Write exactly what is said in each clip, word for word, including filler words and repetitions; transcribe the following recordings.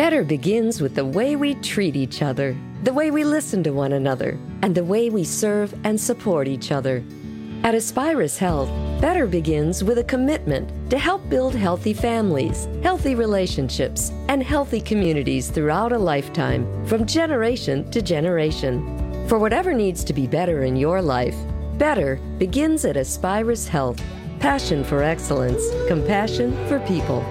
Better begins with the way we treat each other, the way we listen to one another, and the way we serve and support each other. At Aspirus Health, better begins with a commitment to help build healthy families, healthy relationships, and healthy communities throughout a lifetime, from generation to generation. For whatever needs to be better in your life, better begins at Aspirus Health. Passion for excellence, compassion for people.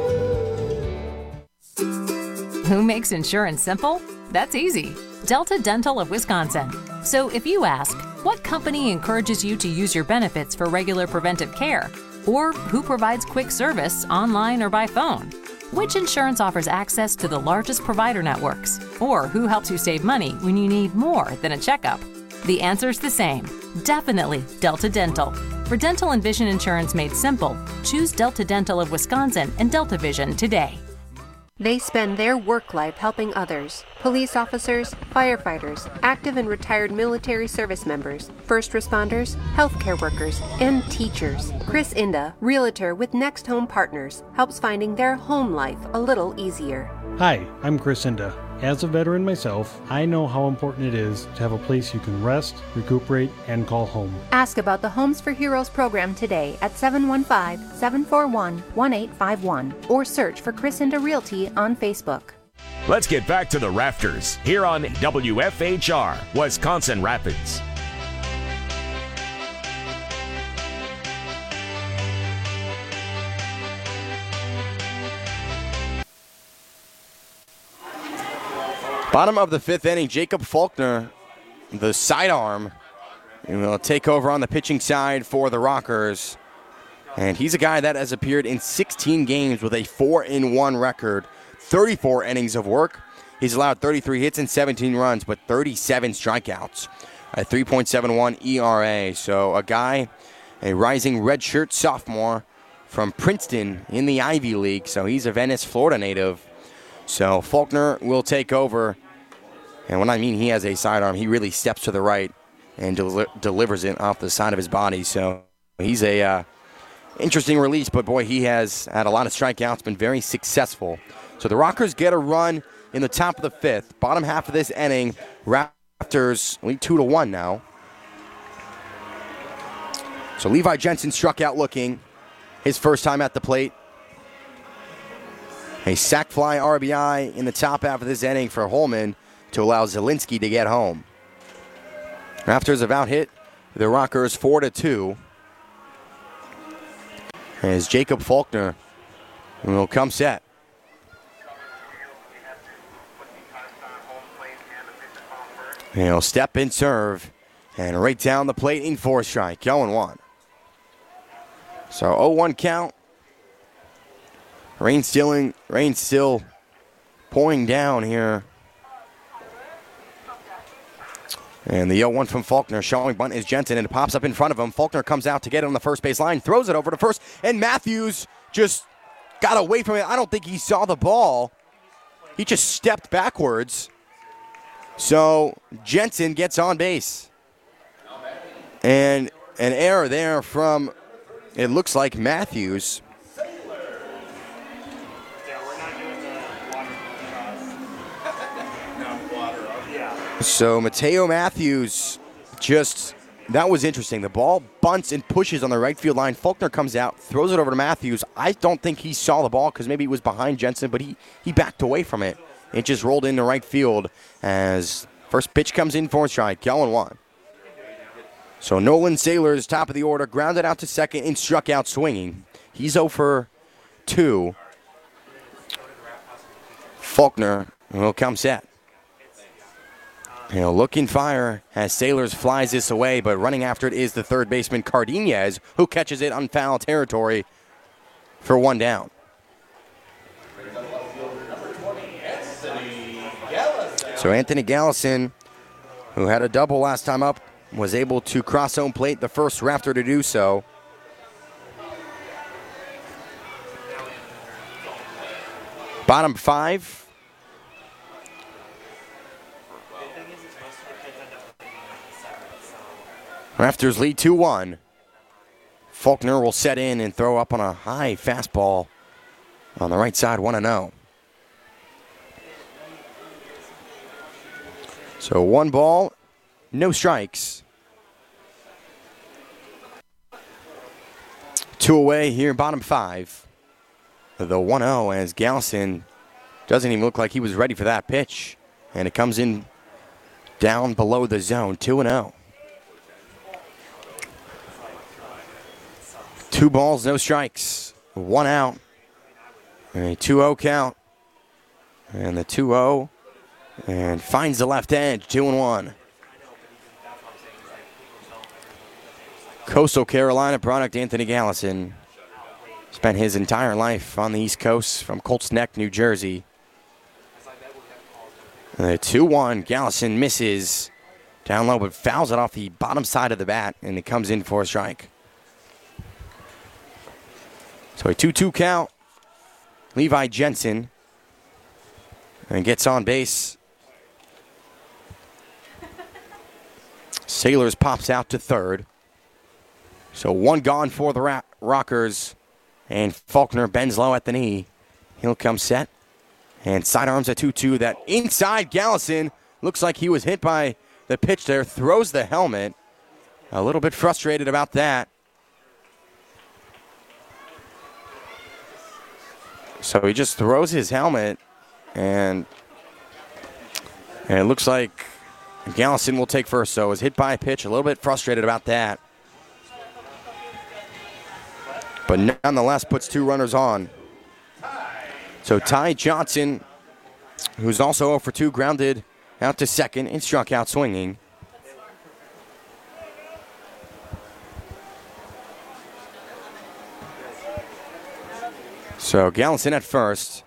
Who makes insurance simple? That's easy. Delta Dental of Wisconsin. So if you ask, what company encourages you to use your benefits for regular preventive care? Or who provides quick service online or by phone? Which insurance offers access to the largest provider networks? Or who helps you save money when you need more than a checkup? The answer's the same. Definitely Delta Dental. For dental and vision insurance made simple, choose Delta Dental of Wisconsin and Delta Vision today. They spend their work life helping others. Police officers, firefighters, active and retired military service members, first responders, healthcare workers, and teachers. Chris Inda, realtor with Next Home Partners, helps finding their home life a little easier. Hi, I'm Chris Inda. As a veteran myself, I know how important it is to have a place you can rest, recuperate, and call home. Ask about the Homes for Heroes program today at seven one five, seven four one, one eight five one or search for Chris Inda Realty on Facebook. Let's get back to the Rafters here on W F H R, Wisconsin Rapids. Bottom of the fifth inning, Jacob Faulkner, the sidearm, will take over on the pitching side for the Rockers. And he's a guy that has appeared in sixteen games with a four and one record, thirty-four innings of work. He's allowed thirty-three hits and seventeen runs, but thirty-seven strikeouts, a three point seven one E R A. So a guy, a rising redshirt sophomore from Princeton in the Ivy League. So he's a Venice, Florida native. So Faulkner will take over. And when I mean he has a sidearm, he really steps to the right and del- delivers it off the side of his body. So he's a uh, interesting release, but boy, he has had a lot of strikeouts, been very successful. So the Rockers get a run in the top of the fifth. Bottom half of this inning, Raptors lead two to one now. So Levi Jensen struck out looking his first time at the plate. A sac fly R B I in the top half of this inning for Holman to allow Zielinski to get home. Raptors have out-hit the Rockers four to two. As Jacob Faulkner will come set. He'll step and serve, and right down the plate in four strike, oh and one. So oh one count. Rain still, rain still pouring down here. And the oh one from Faulkner, showing bunt is Jensen, and it pops up in front of him. Faulkner comes out to get it on the first base line, throws it over to first, and Matthews just got away from it. I don't think he saw the ball. He just stepped backwards. So Jensen gets on base. And an error there from, it looks like, Matthews. So Mateo Matthews just, that was interesting. The ball bunts and pushes on the right field line. Faulkner comes out, throws it over to Matthews. I don't think he saw the ball because maybe it was behind Jensen, but he, he backed away from it. It just rolled into right field as first pitch comes in for a strike, oh and one. So Nolan Sailors, top of the order, grounded out to second and struck out swinging. He's oh for two. Faulkner will come set. He'll look and fire as Sailors flies this away, but running after it is the third baseman, Cardenas, who catches it on foul territory for one down. So Anthony Gallison, who had a double last time up, was able to cross home plate, the first Raptor to do so. Bottom five. Raptors lead two one. Faulkner will set in and throw up on a high fastball on the right side, one and oh. So one ball, no strikes. Two away here, bottom five. The one oh as Gallison doesn't even look like he was ready for that pitch. And it comes in down below the zone, two and oh. Two balls, no strikes. One out. A two oh count. And the two oh. And finds the left edge, two and one. Coastal Carolina product Anthony Gallison spent his entire life on the East Coast from Colts Neck, New Jersey. The two one, Gallison misses down low, but fouls it off the bottom side of the bat, and it comes in for a strike. So a two two count. Levi Jensen and gets on base. Sailors pops out to third. So one gone for the Ra- Rockers. And Faulkner bends low at the knee. He'll come set. And sidearms a two two. That inside Gallison looks like he was hit by the pitch there. Throws the helmet. A little bit frustrated about that. So he just throws his helmet. And, and it looks like Gallison will take first. So was hit by a pitch. A little bit frustrated about that. But nonetheless puts two runners on. So Ty Johnson, who's also oh for two, grounded out to second and struck out swinging. So Gallison at first.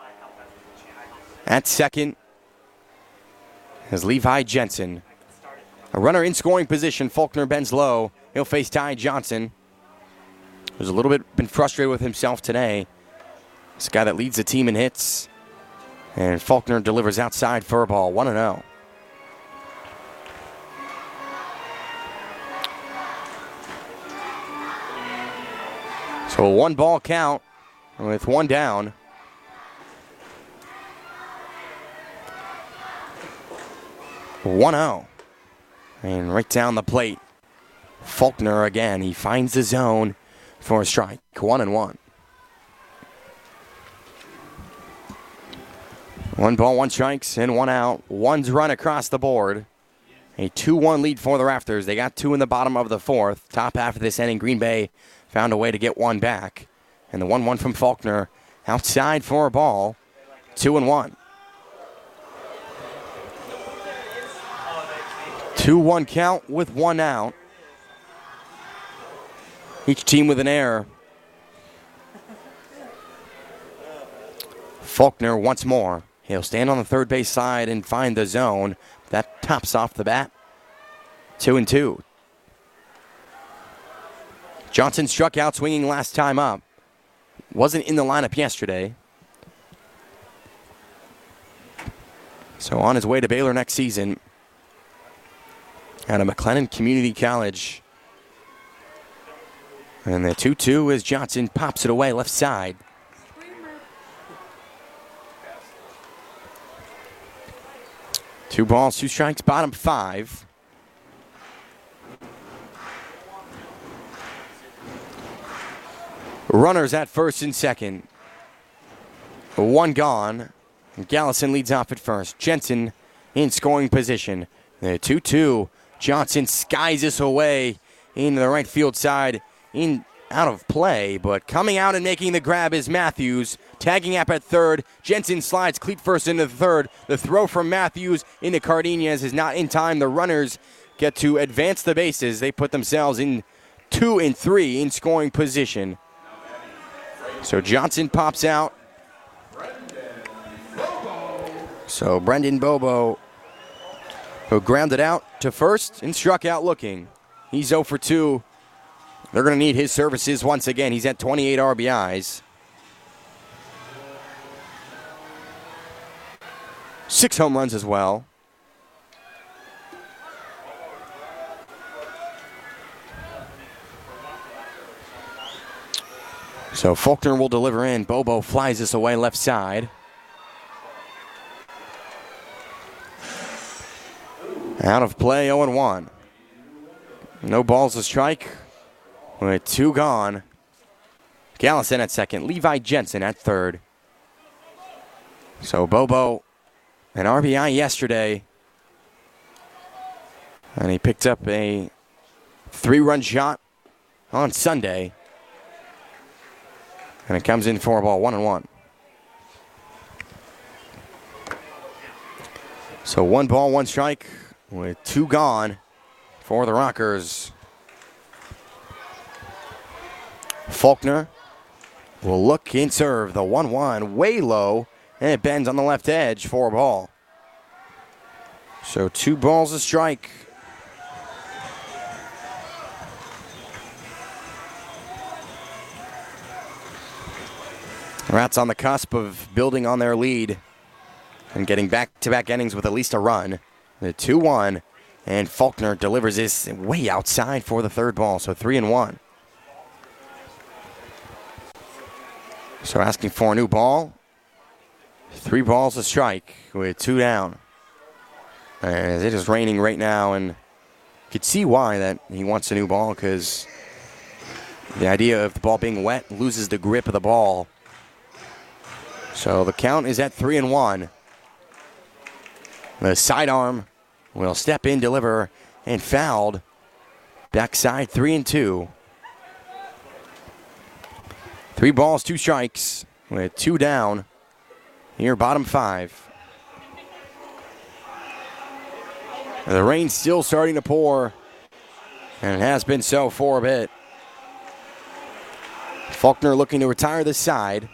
At second is Levi Jensen. A runner in scoring position. Faulkner bends low. He'll face Ty Johnson, who's a little bit been frustrated with himself today. This guy that leads the team in hits. And Faulkner delivers outside for a ball, one and oh. So a one ball count with one down. one oh. And right down the plate, Faulkner again. He finds the zone for a strike, one and one. One ball, one strikes, and one out. One's run across the board. A two one lead for the Rafters. They got two in the bottom of the fourth. Top half of this inning, Green Bay found a way to get one back. And the one one from Faulkner outside for a ball, two and one. two one count with one out. Each team with an error. Faulkner once more. He'll stand on the third base side and find the zone. That tops off the bat. Two and two. Johnson struck out swinging last time up. Wasn't in the lineup yesterday. So on his way to Baylor next season. Out of McLennan Community College. And the two two as Johnson pops it away left side. Two balls, two strikes, bottom five. Runners at first and second. One gone. Gallison leads off at first. Jensen in scoring position. The two two. Johnson skies this away into the right field side. In out of play, but coming out and making the grab is Matthews. Tagging up at third. Jensen slides cleat first into the third. The throw from Matthews into Cardenas is not in time. The runners get to advance the bases. They put themselves in two and three in scoring position. So Johnson pops out. So Brendan Bobo, who grounded out to first and struck out looking. He's oh for two. They're going to need his services once again. He's at twenty-eight R B Is. Six home runs as well. So Faulkner will deliver in. Bobo flies this away left side. Out of play, oh and one. No balls to strike with two gone. Gallison at second, Levi Jensen at third. So Bobo, an R B I yesterday. And he picked up a three-run shot on Sunday. And it comes in for a ball, one and one. So one ball, one strike with two gone for the Rockers. Faulkner will look and serve the one one way low, and it bends on the left edge for a ball. So two balls a strike. Rats on the cusp of building on their lead and getting back-to-back innings with at least a run. The two one, and Faulkner delivers this way outside for the third ball, so three and one. So asking for a new ball. Three balls a strike with two down. As it is raining right now, and you could see why that he wants a new ball, because the idea of the ball being wet loses the grip of the ball. So the count is at three and one. The sidearm will step in, deliver, and fouled. Backside three and two. Three balls, two strikes with two down. Here, bottom five. The rain's still starting to pour, and it has been so for a bit. Faulkner looking to retire this side.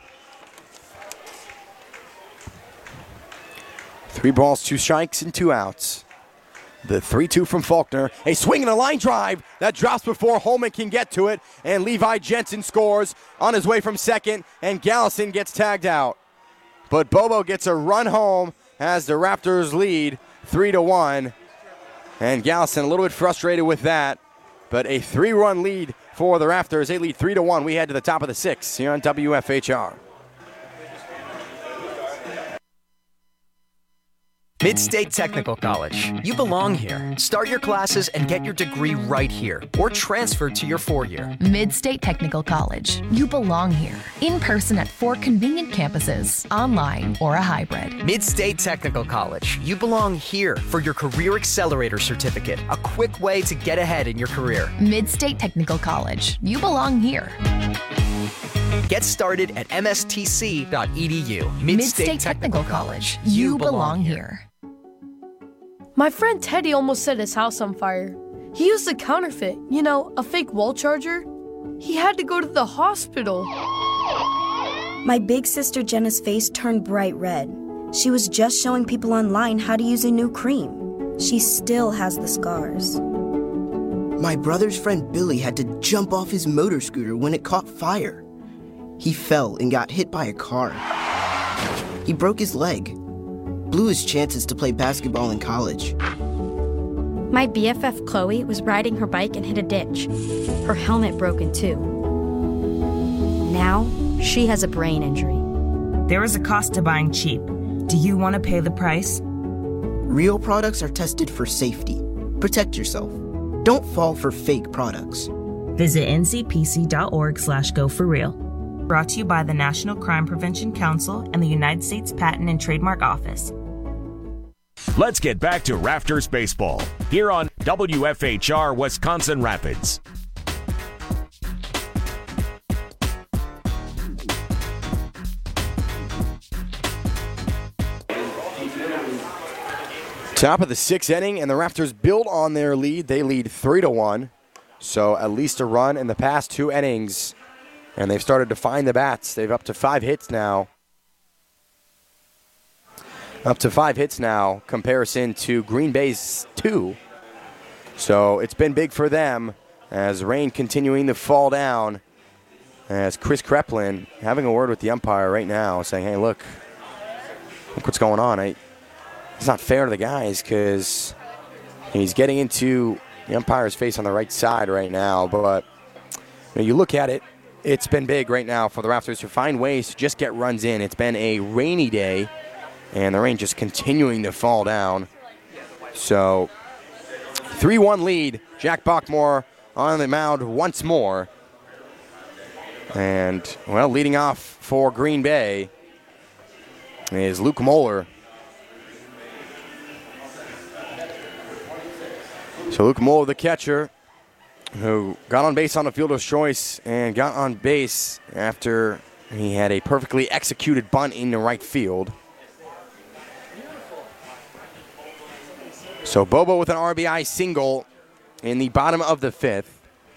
Three balls, two strikes, and two outs. The three two from Faulkner. A swing and a line drive that drops before Holman can get to it. And Levi Jensen scores on his way from second. And Gallison gets tagged out. But Bobo gets a run home as the Raptors lead three to one. And Gallison a little bit frustrated with that. But a three-run lead for the Raptors. They lead three to one. We head to the top of the sixth here on W F H R. Mid-State Technical College. You belong here. Start your classes and get your degree right here, or transfer to your four-year. Mid-State Technical College. You belong here. In person at four convenient campuses, online or a hybrid. Mid-State Technical College. You belong here for your Career Accelerator Certificate, a quick way to get ahead in your career. Mid-State Technical College. You belong here. Get started at m s t c dot e d u. Mid-State, Mid-State Technical College. You belong here. My friend Teddy almost set his house on fire. He used a counterfeit, you know, a fake wall charger. He had to go to the hospital. My big sister Jenna's face turned bright red. She was just showing people online how to use a new cream. She still has the scars. My brother's friend Billy had to jump off his motor scooter when it caught fire. He fell and got hit by a car. He broke his leg. Blew his chances to play basketball in college. My B F F Chloe was riding her bike and hit a ditch. Her helmet broke in two. Now, she has a brain injury. There is a cost to buying cheap. Do you want to pay the price? Real products are tested for safety. Protect yourself. Don't fall for fake products. Visit n c p c dot org slash go for real. Brought to you by the National Crime Prevention Council and the United States Patent and Trademark Office. Let's get back to Raptors baseball here on W F H R Wisconsin Rapids. Top of the sixth inning, and the Raptors build on their lead. They lead three to one, so at least a run in the past two innings, and they've started to find the bats. They've up to five hits now. Up to five hits now, comparison to Green Bay's two. So it's been big for them as rain continuing to fall down. As Chris Kreplin having a word with the umpire right now, saying, hey, look, look what's going on. I, it's not fair to the guys because he's getting into the umpire's face on the right side right now. But when you look at it, it's been big right now for the Raptors to find ways to just get runs in. It's been a rainy day, and the rain just continuing to fall down. So three one lead. Jack Bachmore on the mound once more. And, well, leading off for Green Bay is Luke Moeller. So Luke Moeller, the catcher, who got on base on the fielder's choice and got on base after he had a perfectly executed bunt in the right field. So Bobo with an R B I single in the bottom of the fifth.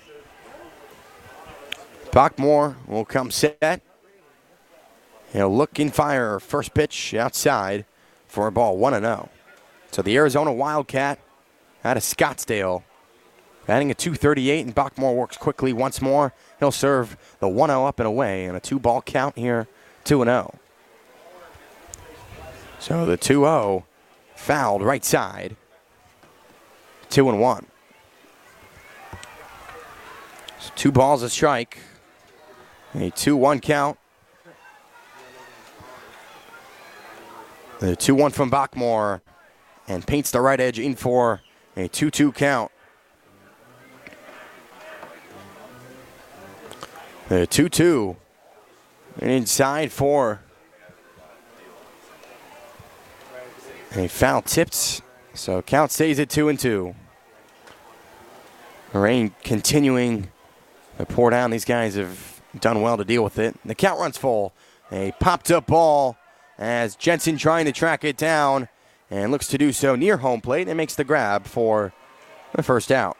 Bachmore will come set. He'll look and fire first pitch outside for a ball, one and oh. So the Arizona Wildcat out of Scottsdale, batting at two thirty-eight, and Bachmore works quickly once more. He'll serve the one oh up and away, and a two-ball count here, two and oh. So the two oh fouled right side, two and one. So two balls a strike, a two one count. The two one from Bachmore, and paints the right edge in for a two two count. The two two. And inside for a foul tipped. So count stays at two and two. The rain continuing to pour down. These guys have done well to deal with it. The count runs full. A popped up ball as Jensen trying to track it down and looks to do so near home plate and makes the grab for the first out.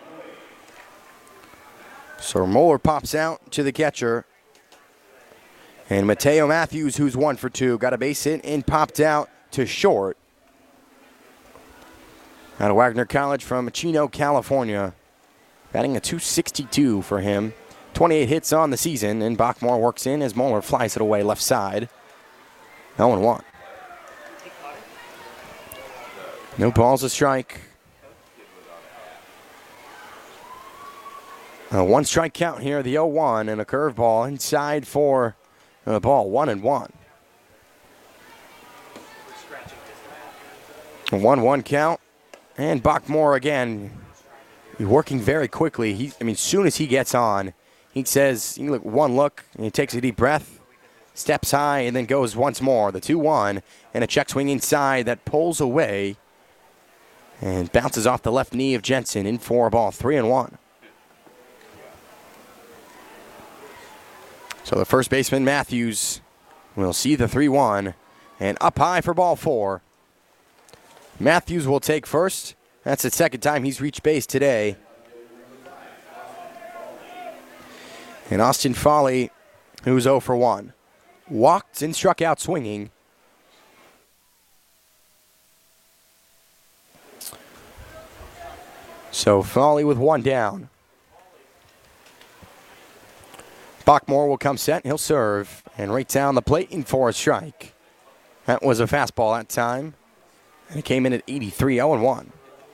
So Moeller pops out to the catcher. And Mateo Matthews, who's one for two, got a base hit and popped out to short. Out of Wagner College from Chino, California. Batting a two sixty-two for him. twenty-eight hits on the season, and Bachmore works in as Moeller flies it away left side. oh and one. No balls a strike. A one strike count here, the oh one, and a curveball inside for a ball, one and one. A one one count, and Bachmore again, working very quickly. He, I mean, as soon as he gets on, he says, you look one look, and he takes a deep breath, steps high, and then goes once more. The two one, and a check swing inside that pulls away and bounces off the left knee of Jensen in for a ball, three and one. So the first baseman, Matthews, will see the three one, and up high for ball four. Matthews will take first. That's the second time he's reached base today. And Austin Foley, who's oh for one, walked and struck out swinging. So Foley with one down. Bachmore will come set. He'll serve. And right down the plate in for a strike. That was a fastball that time. And it came in at eighty-three, oh and one.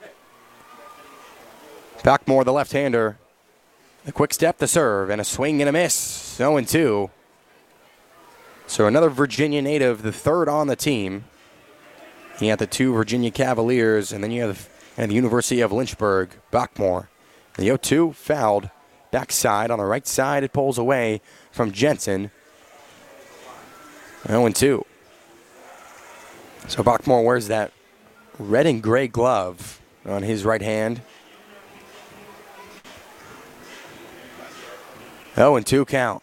Bachmore, the left-hander. A quick step to serve. And a swing and a miss. oh and two. So another Virginia native, the third on the team. You have the two Virginia Cavaliers. And then you have the University of Lynchburg, Bachmore. The oh two fouled. Backside on the right side, it pulls away from Jensen. oh and two. So Bachmore wears that red and gray glove on his right hand. oh and two count.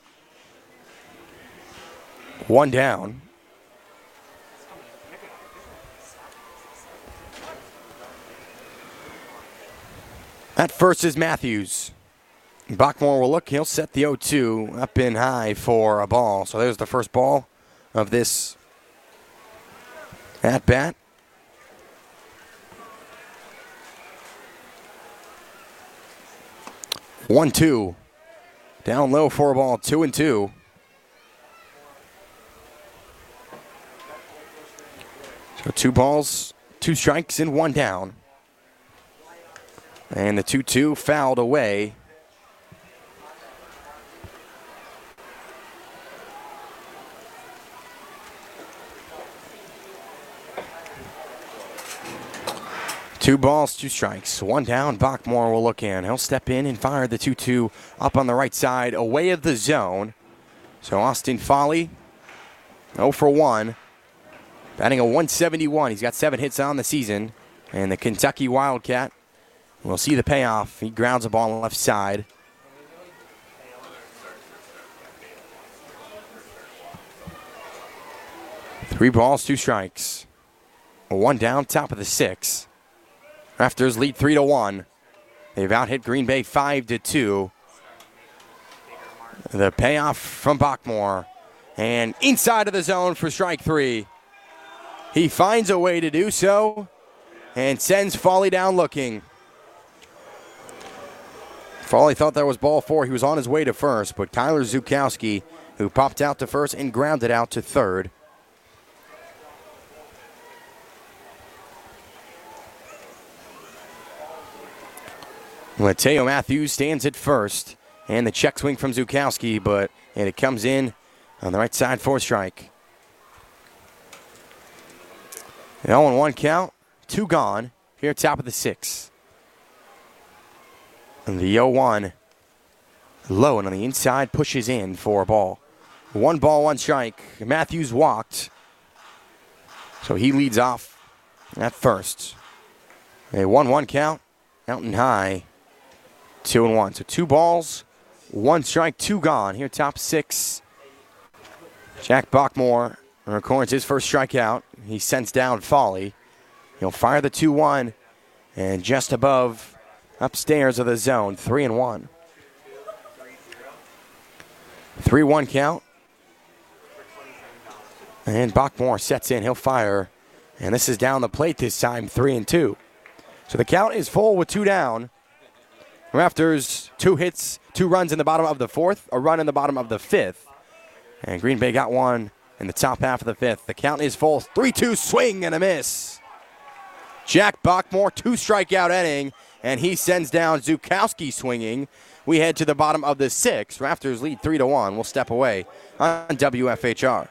One down. At first is Matthews. Bachmore will look. He'll set the oh two up in high for a ball. So there's the first ball of this at bat. one two. Down low for a ball, two and two. So two balls, two strikes, and one down. And the two two fouled away. Two balls, two strikes. One down. Bachmore will look in. He'll step in and fire the two two up on the right side, away of the zone. So Austin Foley, oh for one. Batting a one seventy-one. He's got seven hits on the season. And the Kentucky Wildcat will see the payoff. He grounds a ball on the left side. Three balls, two strikes. One down, top of the six. Raptors lead three to one. They've out-hit Green Bay five to two. The payoff from Bachmore. And inside of the zone for strike three. He finds a way to do so and sends Foley down looking. Foley thought that was ball four. He was on his way to first, but Tyler Zukowski, who popped out to first and grounded out to third. Mateo Matthews stands at first, and the check swing from Zukowski, but and it comes in on the right side for a strike. oh and one count, two gone, here top of the six. And the oh one, low and on the inside, pushes in for a ball. One ball, one strike. Matthews walked, so he leads off at first. A one one count, out and high. Two and one. So two balls, one strike, two gone. Here, top six. Jack Bachmore records his first strikeout. He sends down Foley. He'll fire the two one, and just above, upstairs of the zone, three and one. three one count. And Bachmore sets in. He'll fire. And this is down the plate this time, three and two. So the count is full with two down. Raptors, two hits, two runs in the bottom of the fourth, a run in the bottom of the fifth. And Green Bay got one in the top half of the fifth. The count is full, three two swing and a miss. Jack Bachmore, two strikeout inning, and he sends down Zukowski swinging. We head to the bottom of the sixth. Raptors lead three to one. We'll step away on W F H R.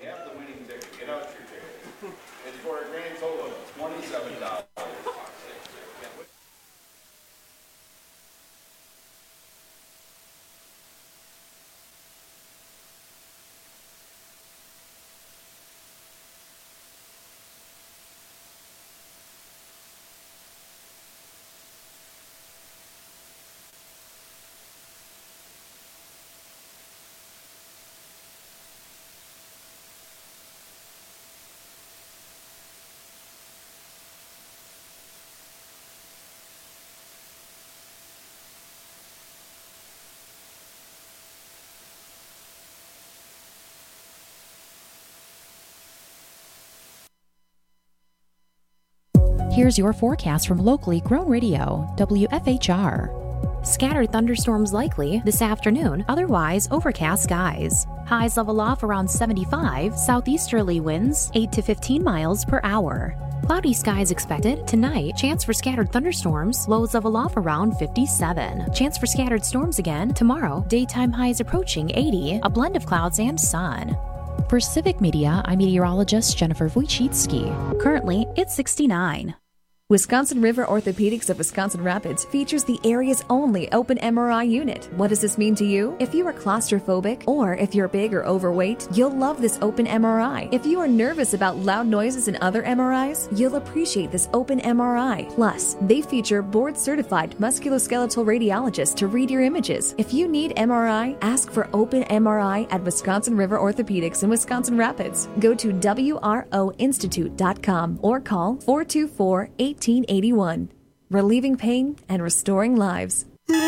Here's your forecast from locally grown radio, W F H R. Scattered thunderstorms likely this afternoon, otherwise overcast skies. Highs level off around seventy-five, southeasterly winds eight to fifteen miles per hour. Cloudy skies expected tonight, chance for scattered thunderstorms, lows level off around fifty-seven. Chance for scattered storms again tomorrow, daytime highs approaching eighty, a blend of clouds and sun. For Civic Media, I'm meteorologist Jennifer Wojcicki. Currently, it's sixty-nine. Wisconsin River Orthopedics of Wisconsin Rapids features the area's only open M R I unit. What does this mean to you? If you are claustrophobic or if you're big or overweight, you'll love this open M R I. If you are nervous about loud noises in other M R Is, you'll appreciate this open M R I. Plus, they feature board-certified musculoskeletal radiologists to read your images. If you need M R I, ask for open M R I at Wisconsin River Orthopedics in Wisconsin Rapids. Go to W R O institute dot com or call four two four, eight eight eight one. Relieving pain and restoring lives.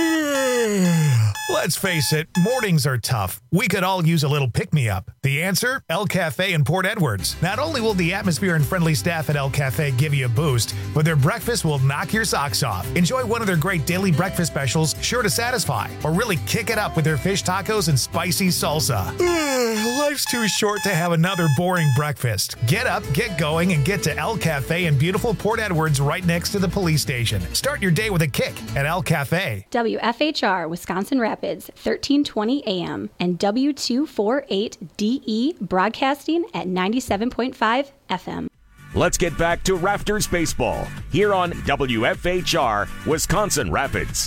Let's face it, mornings are tough. We could all use a little pick-me-up. The answer? El Cafe in Port Edwards. Not only will the atmosphere and friendly staff at El Cafe give you a boost, but their breakfast will knock your socks off. Enjoy one of their great daily breakfast specials, sure to satisfy. Or really kick it up with their fish tacos and spicy salsa. Life's too short to have another boring breakfast. Get up, get going, and get to El Cafe in beautiful Port Edwards right next to the police station. Start your day with a kick at El Cafe. W F H R Wisconsin Rapids, thirteen twenty A M and W two forty-eight D E broadcasting at ninety-seven point five F M. Let's get back to Rafters Baseball here on W F H R Wisconsin Rapids.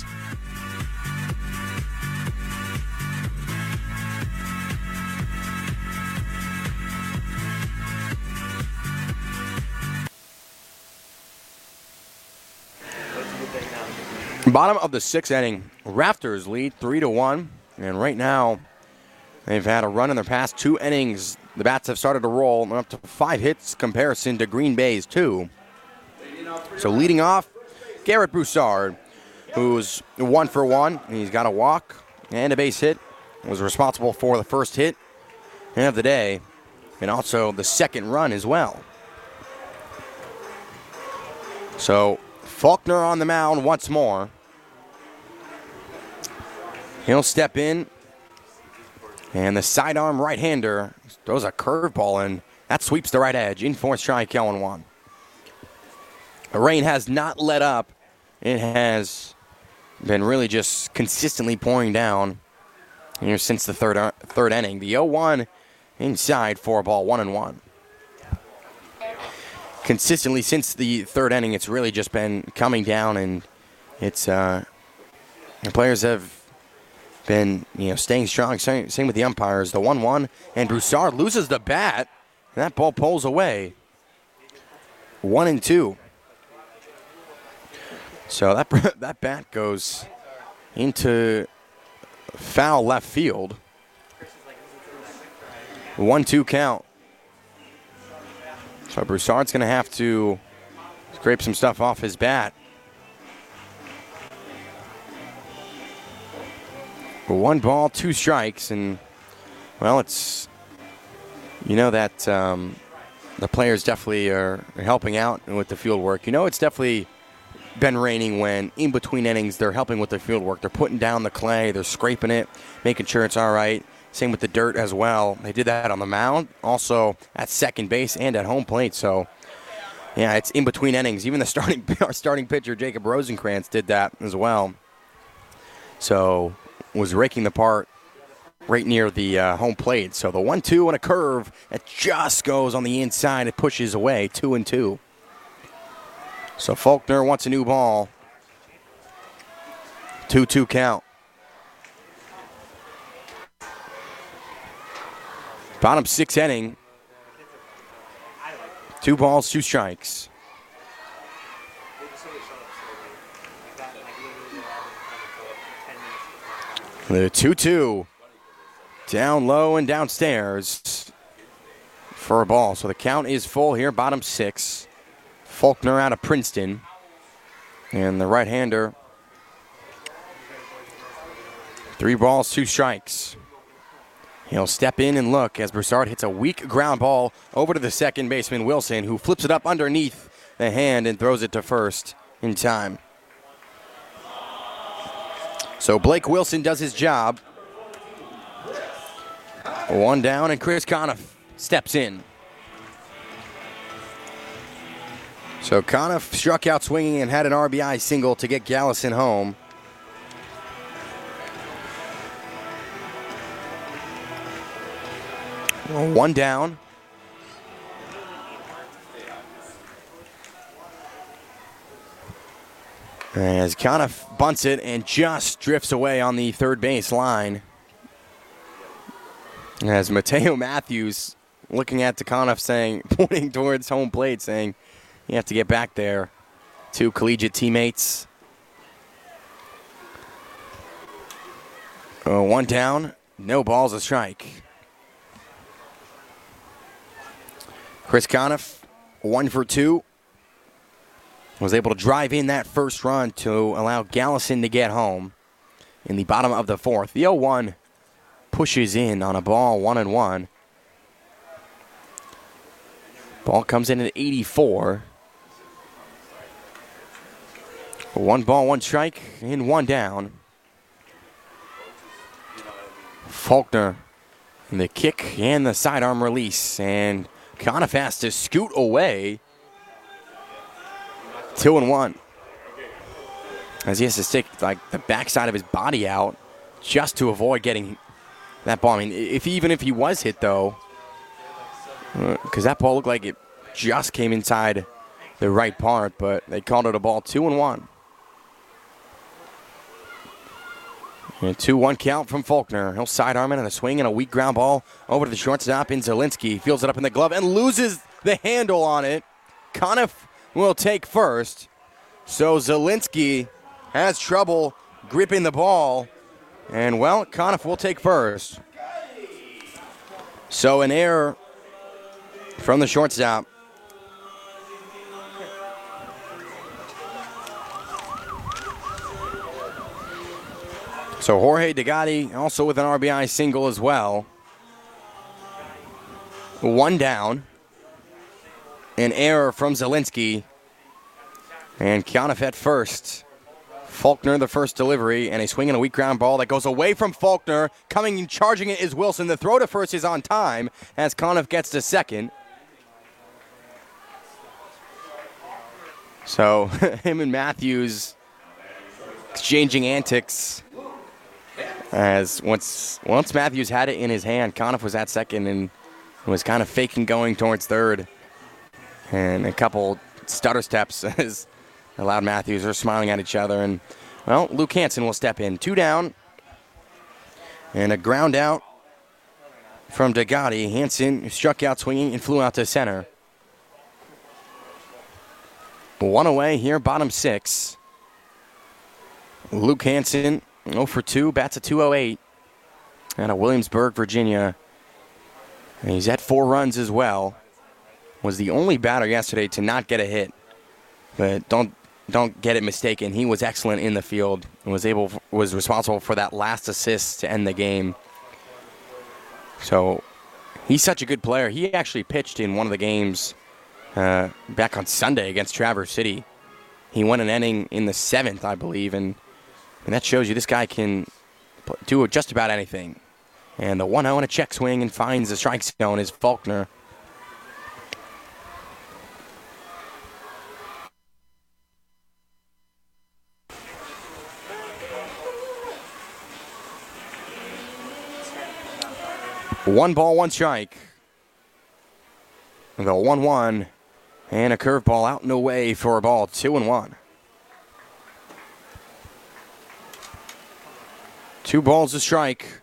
Bottom of the sixth inning, Rafters lead three to one, and right now they've had a run in their past two innings. The bats have started to roll. They're up to five hits comparison to Green Bay's two. So leading off, Garrett Broussard, who's one for one. He's got a walk and a base hit. Was responsible for the first hit of the day, and also the second run as well. So Faulkner on the mound once more. He'll step in, and the sidearm right-hander throws a curveball in. That sweeps the right edge. In for strike, oh and one. The rain has not let up. It has been really just consistently pouring down here since the third uh, third inning. The oh one inside for a ball, one and one. Consistently since the third inning, it's really just been coming down, and it's uh, the players have been, you know, staying strong. Same, same with the umpires. The one one, and Broussard loses the bat, and that ball pulls away. One and two. So that that bat goes into foul left field. one two count. So Broussard's going to have to scrape some stuff off his bat. One ball, two strikes, and, well, it's, you know that um, the players definitely are helping out with the field work. You know it's definitely been raining when in between innings they're helping with the field work. They're putting down the clay, they're scraping it, making sure it's all right. Same with the dirt as well. They did that on the mound, also at second base and at home plate. So, yeah, it's in between innings. Even the starting our starting pitcher, Jacob Rosenkrantz, did that as well. So, was raking the part right near the uh, home plate. So the one two and a curve that just goes on the inside. It pushes away, two and two. So Faulkner wants a new ball. two two count. Bottom sixth inning. Two balls, two strikes. The two two. Down low and downstairs for a ball. So the count is full here, bottom six. Faulkner out of Princeton. And the right-hander. Three balls, two strikes. He'll step in and look as Broussard hits a weak ground ball over to the second baseman, Wilson, who flips it up underneath the hand and throws it to first in time. So Blake Wilson does his job. One down, and Chris Conniff steps in. So Conniff struck out swinging and had an R B I single to get Gallison home. One down. As Conniff bunts it and just drifts away on the third base line. As Mateo Matthews looking at Conniff saying, pointing towards home plate, saying, you have to get back there. Two collegiate teammates. Uh, one down, no balls, a strike. Chris Conniff, one for two. Was able to drive in that first run to allow Gallison to get home in the bottom of the fourth. The oh one pushes in on a ball, one and one. Ball comes in at eighty-four. One ball, one strike, and one down. Faulkner in the kick and the sidearm release, and Conniff has to scoot away. Two and one. As he has to stick like the backside of his body out just to avoid getting that ball. I mean, if even if he was hit though, because uh, that ball looked like it just came inside the right part, but they called it a ball two and one. And two one count from Faulkner. He'll sidearm it and a swing and a weak ground ball over to the shortstop in Zielinski. Feels it up in the glove and loses the handle on it. Conniff will take first. So Zielinski has trouble gripping the ball. And, well, Conniff will take first. So an error from the shortstop. So Jorge DeGatti also with an R B I single as well. One down. An error from Zielinski. And Conniff at first. Faulkner the first delivery, and a swing and a weak ground ball that goes away from Faulkner. Coming and charging it is Wilson. The throw to first is on time as Conniff gets to second. So him and Matthews exchanging antics. As once once Matthews had it in his hand, Conniff was at second and was kind of faking going towards third. And a couple stutter steps has allowed Matthews. They're smiling at each other. And, well, Luke Hansen will step in. Two down. And a ground out from DeGatti. Hansen struck out swinging and flew out to center. One away here, bottom six. Luke Hansen oh for two, bats a two oh eight out of Williamsburg, Virginia. And he's at four runs as well. Was the only batter yesterday to not get a hit. But don't don't get it mistaken. He was excellent in the field and was able was responsible for that last assist to end the game. So he's such a good player. He actually pitched in one of the games uh, back on Sunday against Traverse City. He won an inning in the seventh, I believe, and And that shows you this guy can do just about anything. And the one oh and a check swing and finds the strike zone is Faulkner. One ball, one strike. The one one and a curveball out and away for a ball, two and one. Two balls to strike.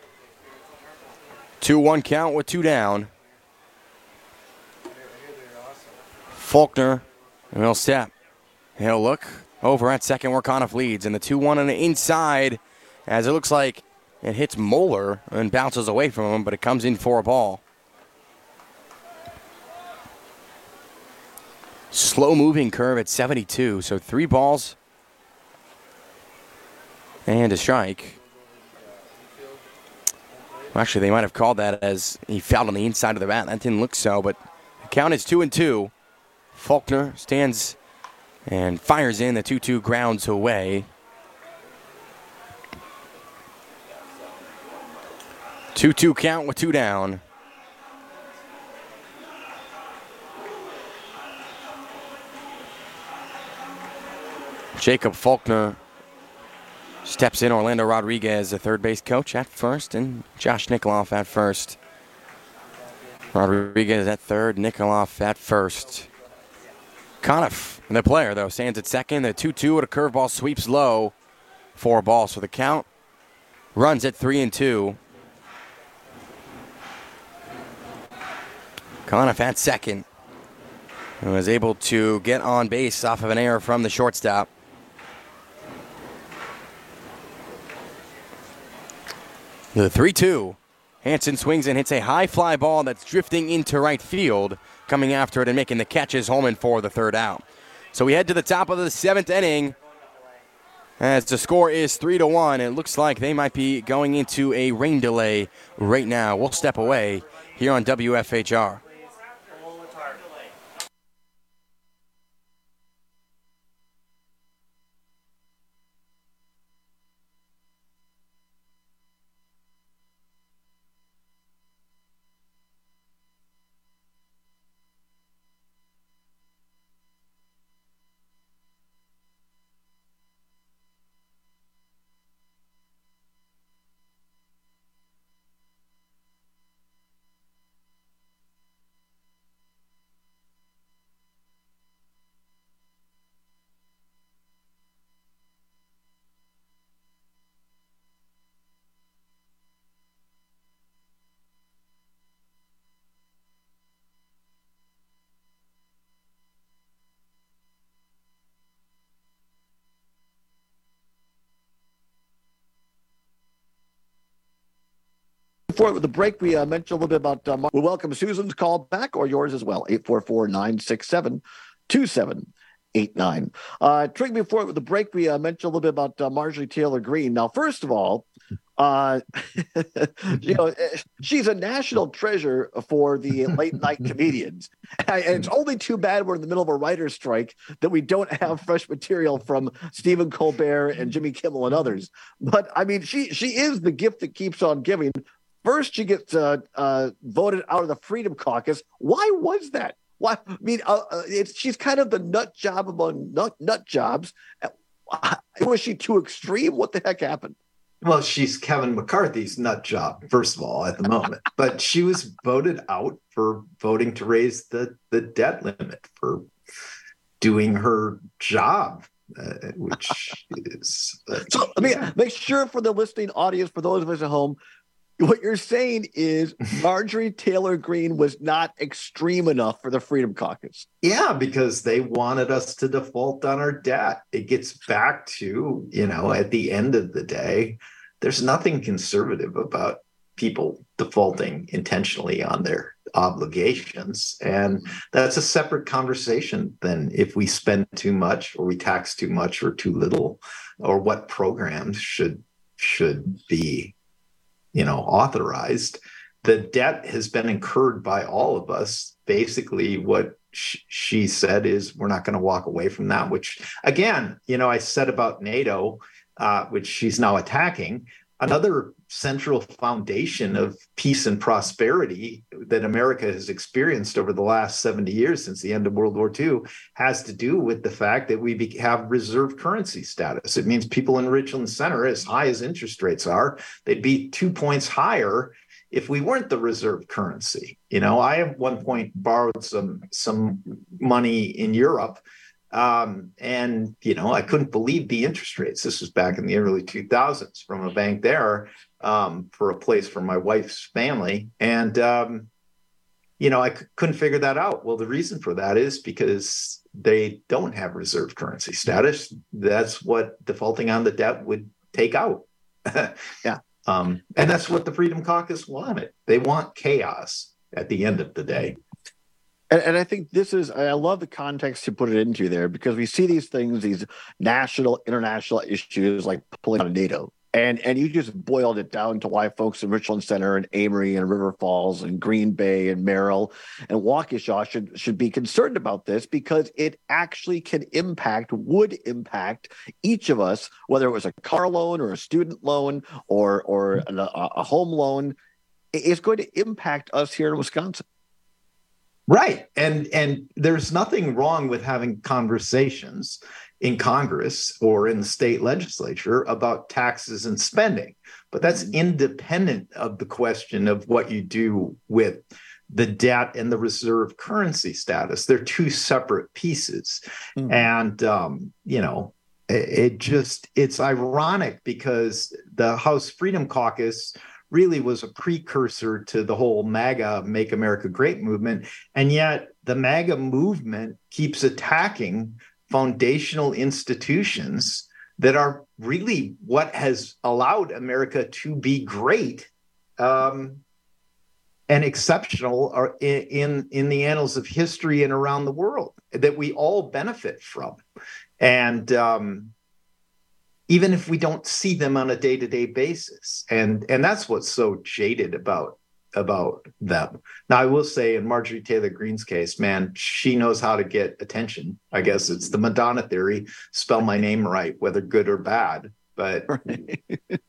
two one count with two down. Faulkner, and he'll step. He'll look over at second where Conniff leads. And the two one on the inside as it looks like it hits Moeller and bounces away from him, but it comes in for a ball. Slow moving curve at seventy-two. So three balls and a strike. Well, actually, they might have called that as he fouled on the inside of the bat. That didn't look so, but the count is two and two. Faulkner stands and fires in. The two two grounds away. two two count with two down. Jacob Faulkner steps in. Orlando Rodriguez, the third base coach, at first, and Josh Nikoloff at first. Rodriguez at third, Nikoloff at first. Conniff, the player, though, stands at second. The two two with a curveball sweeps low for a ball. So the count runs at three and two. Conniff at second. And was able to get on base off of an error from the shortstop. The three two. Hansen swings and hits a high fly ball that's drifting into right field. Coming after it and making the catch is Holman for the third out. So we head to the top of the seventh inning as the score is three to one. It looks like they might be going into a rain delay right now. We'll step away here on W F H R. before the break, we uh, mentioned a little bit about, uh, we welcome Susan's call back or yours as well, eight four four, nine six seven, two seven eight nine. Uh, Trig, before the break, we uh, mentioned a little bit about uh, Marjorie Taylor Greene. Now, first of all, uh, you know, she's a national treasure for the late night comedians. And it's only too bad we're in the middle of a writer's strike that we don't have fresh material from Stephen Colbert and Jimmy Kimmel and others. But I mean, she she is the gift that keeps on giving. First, she gets uh, uh, voted out of the Freedom Caucus. Why was that? Why? I mean, uh, it's, she's kind of the nut job among nut, nut jobs. Was she too extreme? What the heck happened? Well, she's Kevin McCarthy's nut job, first of all, at the moment. But she was voted out for voting to raise the, the debt limit, for doing her job, uh, which is... Uh, so let me yeah. make sure for the listening audience, for those of us at home, what you're saying is Marjorie Taylor Greene was not extreme enough for the Freedom Caucus. Yeah, because they wanted us to default on our debt. It gets back to, you know, at the end of the day, there's nothing conservative about people defaulting intentionally on their obligations. And that's a separate conversation than if we spend too much or we tax too much or too little, or what programs should should be, you know, authorized. The debt has been incurred by all of us. Basically, what sh- she said is we're not going to walk away from that, which, again, you know, I said about NATO, uh, which she's now attacking. Another central foundation of peace and prosperity that America has experienced over the last seventy years since the end of World War Two has to do with the fact that we be- have reserve currency status. It means people in Richland Center, as high as interest rates are, they'd be two points higher if we weren't the reserve currency. You know, I at one point borrowed some some money in Europe. Um, and, you know, I couldn't believe the interest rates. This was back in the early two thousands from a bank there um, for a place for my wife's family. And, um, you know, I c- couldn't figure that out. Well, the reason for that is because they don't have reserve currency status. That's what defaulting on the debt would take out. Yeah. Um, and that's what the Freedom Caucus wanted. They want chaos at the end of the day. And, and I think this is, I love the context you put it into there, because we see these things, these national, international issues like pulling out of NATO. And and you just boiled it down to why folks in Richland Center and Amory and River Falls and Green Bay and Merrill and Waukesha should, should be concerned about this, because it actually can impact, would impact each of us, whether it was a car loan or a student loan or, or a, a home loan. It's going to impact us here in Wisconsin. Right. And and there's nothing wrong with having conversations in Congress or in the state legislature about taxes and spending. But that's independent of the question of what you do with the debt and the reserve currency status. They're two separate pieces. Mm. And, um, you know, it, it just it's ironic because the House Freedom Caucus really was a precursor to the whole MAGA, Make America Great movement. And yet the MAGA movement keeps attacking foundational institutions that are really what has allowed America to be great um, and exceptional in, in, in the annals of history and around the world that we all benefit from. And, um, even if we don't see them on a day-to-day basis. And and that's what's so jaded about, about them. Now, I will say in Marjorie Taylor Greene's case, man, she knows how to get attention. I guess it's the Madonna theory, spell my name right, whether good or bad. But right.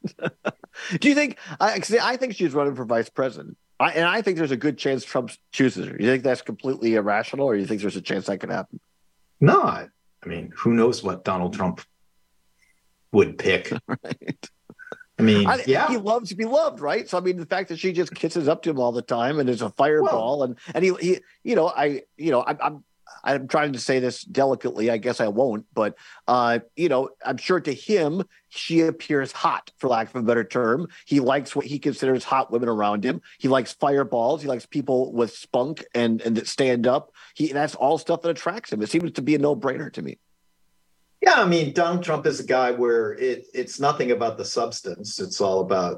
Do you think, I, I think she's running for vice president. I, and I think there's a good chance Trump chooses her. You think that's completely irrational, or you think there's a chance that could happen? No, I, I mean, who knows what Donald Trump would pick. Right. I mean, I, yeah, he loves to be loved, right? So I mean, the fact that she just kisses up to him all the time and is a fireball, well, and and he, he, you know, I, you know, I, I'm I'm trying to say this delicately. I guess I won't, but uh, you know, I'm sure to him she appears hot, for lack of a better term. He likes what he considers hot women around him. He likes fireballs. He likes people with spunk and and that stand up. He that's all stuff that attracts him. It seems to be a no-brainer to me. Yeah, I mean, Donald Trump is a guy where it, it's nothing about the substance. It's all about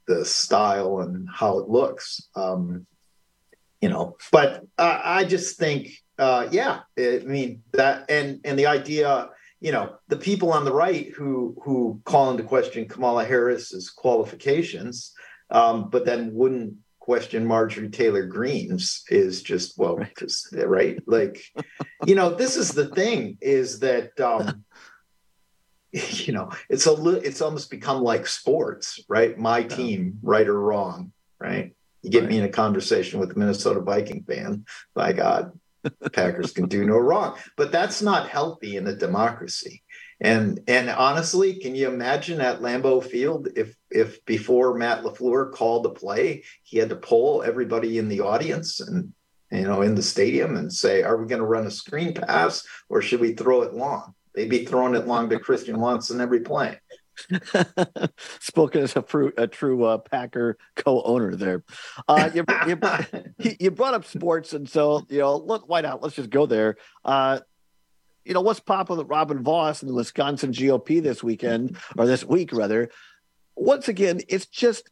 the style and how it looks. Um, you know, but uh, I just think, uh, yeah, I mean that, and and the idea, you know, the people on the right who who call into question Kamala Harris's qualifications, um, but then wouldn't question Marjorie Taylor Greene's is just, well, right, just, right? Like, you know, this is the thing is that, um, you know, it's a li- it's almost become like sports, right? My team, right or wrong, right? You get right. me in a conversation with a Minnesota Viking fan, by God, Packers can do no wrong. But that's not healthy in a democracy. And and honestly, can you imagine at Lambeau Field if if before Matt LaFleur called the play, he had to poll everybody in the audience and, you know, in the stadium and say, are we going to run a screen pass or should we throw it long? They'd be throwing it long to Christian Watson every play. Spoken as a, true, a true uh, Packer co-owner there. Uh, you, you, you brought up sports, and so, you know, look, why not? Let's just go there. Uh, you know, what's popping with Robin Vos and the Wisconsin G O P this weekend, or this week, rather? Once again, it's just,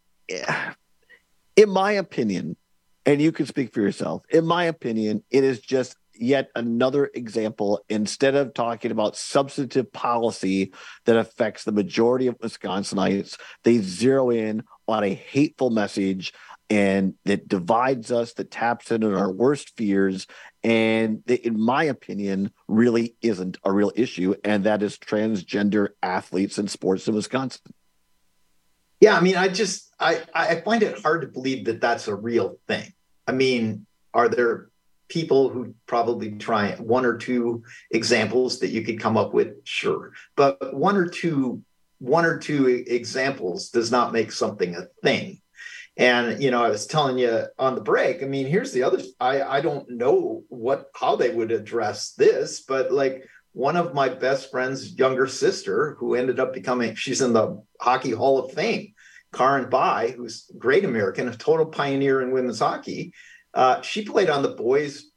in my opinion, and you can speak for yourself, in my opinion, it is just yet another example. Instead of talking about substantive policy that affects the majority of Wisconsinites, they zero in on a hateful message and that divides us, that taps into our worst fears, and that, in my opinion, really isn't a real issue, and that is transgender athletes in sports in Wisconsin. Yeah, I mean, I just, I, I find it hard to believe that that's a real thing. I mean, are there people who probably try one or two examples that you could come up with? Sure. But one or two, one or two examples does not make something a thing. And, you know, I was telling you on the break, I mean, here's the other, I, I don't know what, how they would address this, but like one of my best friend's younger sister, who ended up becoming, she's in the Hockey Hall of Fame, Karen Bai, who's a great American, a total pioneer in women's hockey. Uh, she played on the boys,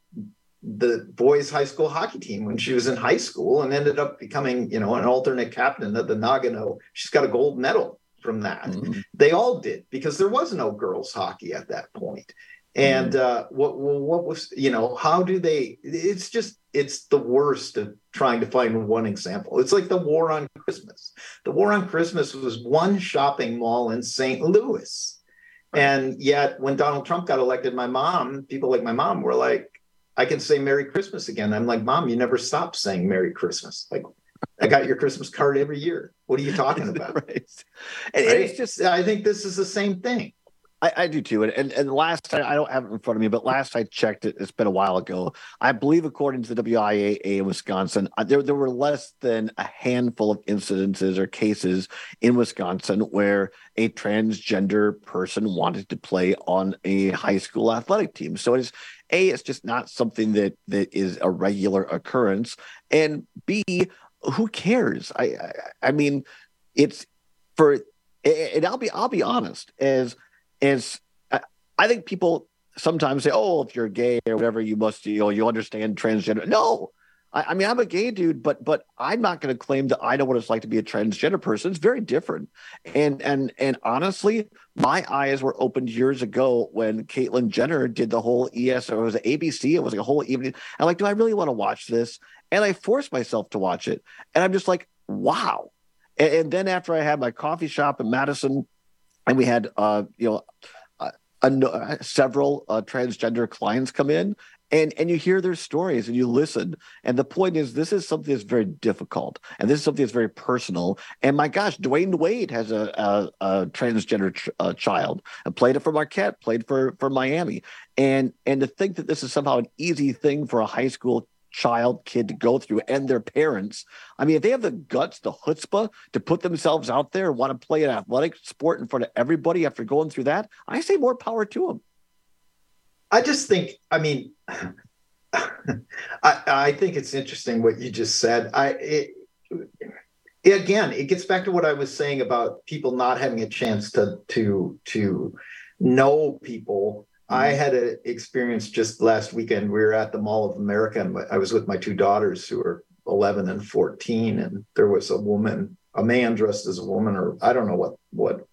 the boys high school hockey team when she was in high school and ended up becoming, you know, an alternate captain of the Nagano. She's got a gold medal from that. Mm-hmm. They all did, because there was no girls hockey at that point. And mm-hmm. uh, what, what was, you know, how do they, it's just, it's the worst of trying to find one example. It's like the war on Christmas. The war on Christmas was one shopping mall in Saint Louis. And yet when Donald Trump got elected, my mom, people like my mom were like, I can say Merry Christmas again. I'm like, Mom, you never stopped saying Merry Christmas. Like, I got your Christmas card every year. What are you talking about? Right. And right? It's just, I think this is the same thing. I, I do too. And, and and last, I don't have it in front of me, but last I checked it, it's been a while ago. I believe, according to the W I A A in Wisconsin, there, there were less than a handful of incidences or cases in Wisconsin where a transgender person wanted to play on a high school athletic team. So it's, A, it's just not something that that is a regular occurrence. And B, who cares? I, I, I mean, it's for, and I'll be, I'll be honest, as, as I, I think people sometimes say, oh, if you're gay or whatever, you must, you know, you understand transgender. No, I, I mean, I'm a gay dude, but, but I'm not going to claim that I know what it's like to be a transgender person. It's very different. And, and, and honestly, my eyes were opened years ago when Caitlyn Jenner did the whole E S, or it was A B C. It was like a whole evening. I'm like, do I really want to watch this? And I forced myself to watch it. And I'm just like, wow. And, and then after I had my coffee shop in Madison, and we had, uh, you know, uh, uh, several uh, transgender clients come in, and and you hear their stories and you listen. And the point is, this is something that's very difficult, and this is something that's very personal. And my gosh, Dwayne Wade has a, a, a transgender ch- uh, child, and played it for Marquette, played for for Miami, and and to think that this is somehow an easy thing for a high school child kid to go through, and their parents. I mean, if they have the guts, the chutzpah to put themselves out there and want to play an athletic sport in front of everybody after going through that, I say more power to them. I just think, I mean, I, I think it's interesting what you just said. I it, again, it gets back to what I was saying about people not having a chance to to to know people. I had an experience just last weekend. We were at the Mall of America, and I was with my two daughters who are eleven and fourteen. And there was a woman, a man dressed as a woman, or I don't know what, what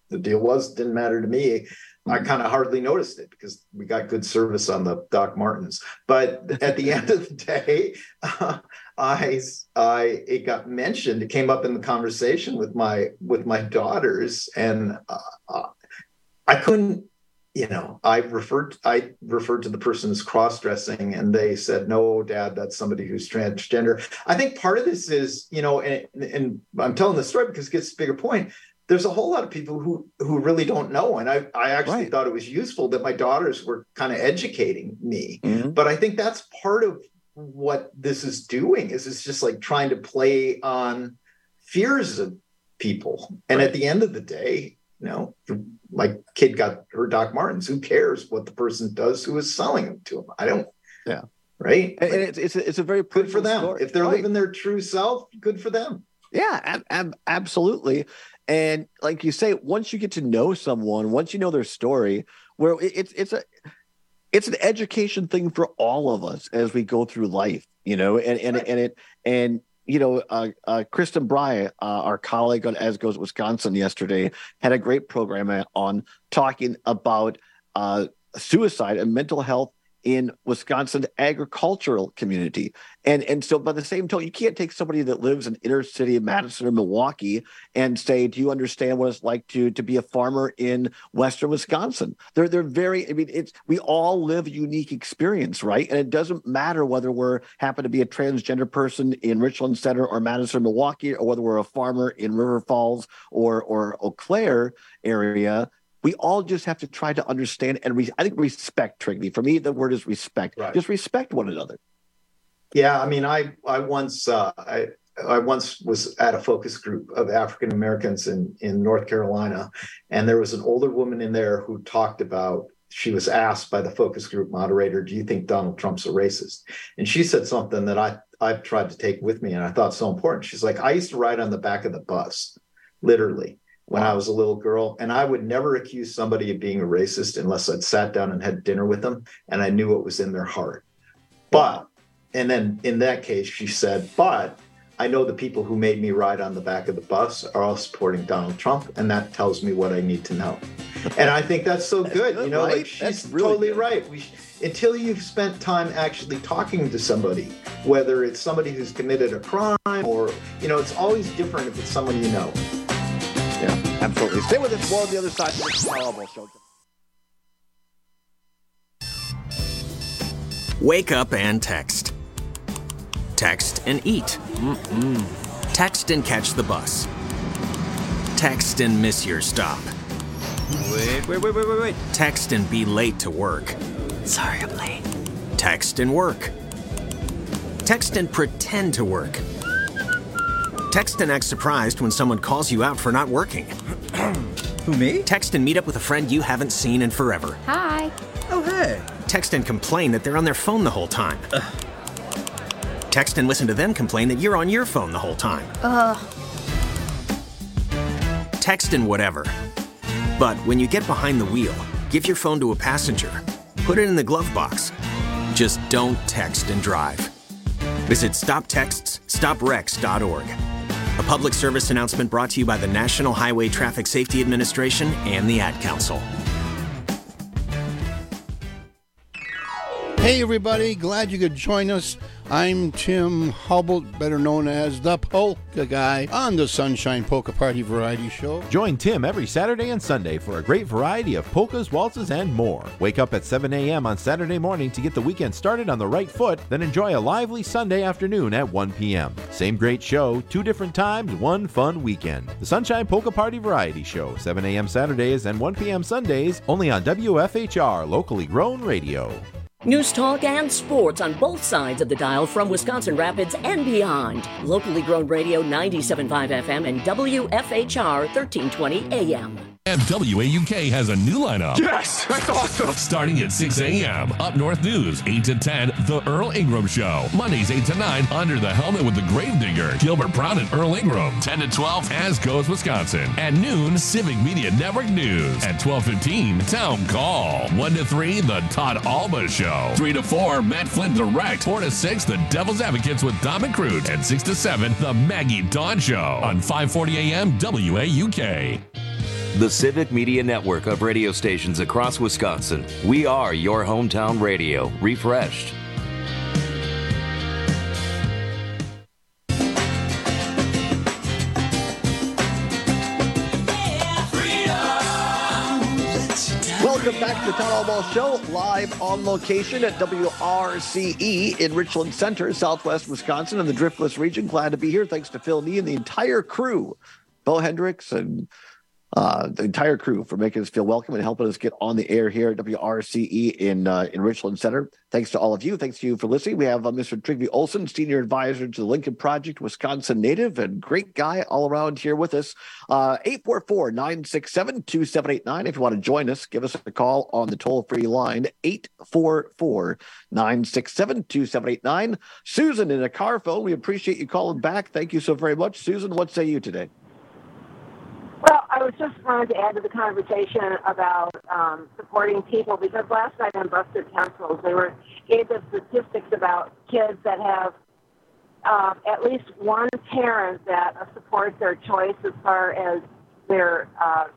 the deal was, didn't matter to me. I kind of hardly noticed it because we got good service on the Doc Martens. But at the end of the day, uh, I, I, it got mentioned. It came up in the conversation with my with my daughters, and uh, uh, I couldn't. You know, I referred I referred to the person as cross-dressing, and they said, "No, Dad, that's somebody who's transgender." I think part of this is, you know, and, and I'm telling this story because it gets a bigger point. There's a whole lot of people who who really don't know. And I, I actually right. thought it was useful that my daughters were kind of educating me. Mm-hmm. But I think that's part of what this is doing is it's just like trying to play on fears of people. And right. at the end of the day, you know, my kid got her Doc Martens. Who cares what the person does who is selling them to him? I don't. Yeah. Right. And, and it's, it's, a, it's a very good for them. Story. If they're right. living their true self, good for them. Yeah, ab- ab- absolutely. And like you say, once you get to know someone, once you know their story, where it, it's it's a it's an education thing for all of us as we go through life, you know, and and and it and you know, uh, uh, Kristen Bry, uh, our colleague on As Goes Wisconsin yesterday, had a great program on talking about uh, suicide and mental health in Wisconsin agricultural community. And and so by the same token, you can't take somebody that lives in inner city of Madison or Milwaukee and say, do you understand what it's like to, to be a farmer in Western Wisconsin? They're they're very, I mean, it's we all live a unique experience, right? And it doesn't matter whether we're happen to be a transgender person in Richland Center or Madison or Milwaukee, or whether we're a farmer in River Falls or or Eau Claire area. We all just have to try to understand and re- I think respect, Trigby. For me, the word is respect. Right. Just respect one another. Yeah, I mean, I I once uh, I I once was at a focus group of African Americans in in North Carolina, and there was an older woman in there who talked about. She was asked by the focus group moderator, "Do you think Donald Trump's a racist?" And she said something that I I've tried to take with me, and I thought so important. She's like, "I used to ride on the back of the bus, literally." When I was a little girl, and I would never accuse somebody of being a racist unless I'd sat down and had dinner with them and I knew what was in their heart. But, and then in that case, she said, but I know the people who made me ride on the back of the bus are all supporting Donald Trump, and that tells me what I need to know. And I think that's so that's good, good, you know, right? like she's that's really totally good. right. We, until you've spent time actually talking to somebody, whether it's somebody who's committed a crime or, you know, it's always different if it's someone you know. Yeah, absolutely. Stay with us more on the other side of this Powerball show. Wake up and text. Text and eat. Mm-mm. Text and catch the bus. Text and miss your stop. Wait, wait, wait, wait, wait, wait. Text and be late to work. Sorry, I'm late. Text and work. Text and pretend to work. Text and act surprised when someone calls you out for not working. Who, me? Text and meet up with a friend you haven't seen in forever. Hi. Oh, hey. Text and complain that they're on their phone the whole time. Ugh. Text and listen to them complain that you're on your phone the whole time. Ugh. Text and whatever. But when you get behind the wheel, give your phone to a passenger. Put it in the glove box. Just don't text and drive. Visit stop texts stop wrecks dot org. A public service announcement brought to you by the National Highway Traffic Safety Administration and the Ad Council. Hey everybody, glad you could join us. I'm Tim Hubble, better known as the Polka Guy, on the Sunshine Polka Party Variety Show. Join Tim every Saturday and Sunday for a great variety of polkas, waltzes, and more. Wake up at seven a.m. on Saturday morning to get the weekend started on the right foot, then enjoy a lively Sunday afternoon at one p.m. Same great show, two different times, one fun weekend. The Sunshine Polka Party Variety Show, seven a.m. Saturdays and one p.m. Sundays, only on W F H R, locally grown radio. News talk and sports on both sides of the dial from Wisconsin Rapids and beyond. Locally grown radio ninety-seven point five F M and W F H R thirteen twenty A M. And W A U K has a new lineup. Yes, that's awesome. Starting at six a.m. Up North News, eight to ten, The Earl Ingram Show. Mondays, eight to nine, Under the Helmet with the Gravedigger. Gilbert Brown and Earl Ingram. ten to twelve, As Goes Wisconsin. At noon, Civic Media Network News. At twelve fifteen, Town Call. one to three, The Todd Alba Show. three to four, Matt Flynn Direct. four to six, The Devil's Advocates with Dom and Crute. And six to seven, The Maggie Dawn Show. On five forty a.m. W A U K. The Civic Media Network of radio stations across Wisconsin. We are your hometown radio, refreshed. Welcome back to the Town Hall Ball Show, live on location at W R C E in Richland Center, Southwest Wisconsin, in the Driftless region. Glad to be here. Thanks to Phil Nee and the entire crew, Bo Hendricks and uh, the entire crew for making us feel welcome and helping us get on the air here at W R C E in uh, in Richland Center. Thanks to all of you. Thanks to you for listening. We have uh, Mister Trygve Olson, Senior Advisor to the Lincoln Project, Wisconsin native, and great guy all around here with us. Uh, eight four four, nine six seven, two seven eight nine. If you want to join us, give us a call on the toll-free line, eight four four, nine six seven, two seven eight nine. Susan in a car phone, we appreciate you calling back. Thank you so very much. Susan, what say you today? Well, I was just wanted to add to the conversation about um, supporting people, because last night on Busted Pencils, they were gave the statistics about kids that have uh, at least one parent that uh, supports their choice as far as their, uh,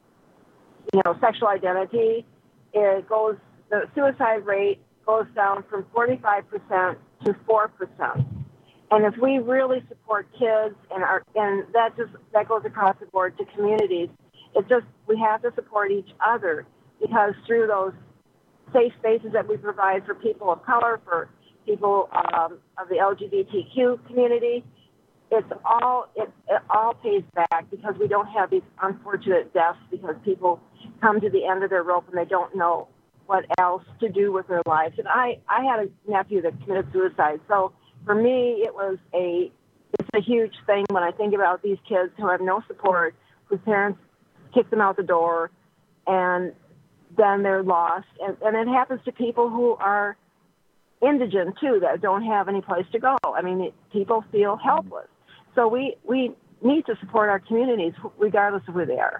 you know, sexual identity. It goes, the suicide rate goes down from forty-five percent to four percent. And if we really support kids, and our, and that just that goes across the board to communities, it's just we have to support each other, because through those safe spaces that we provide for people of color, for people um, of the L G B T Q community, it's all it, it all pays back, because we don't have these unfortunate deaths because people come to the end of their rope and they don't know what else to do with their lives. And I, I had a nephew that committed suicide, so for me, it was a, it's a huge thing when I think about these kids who have no support, whose parents kick them out the door, and then they're lost. And, and it happens to people who are indigent, too, that don't have any place to go. I mean, it, people feel helpless. So we, we need to support our communities, regardless of who they are.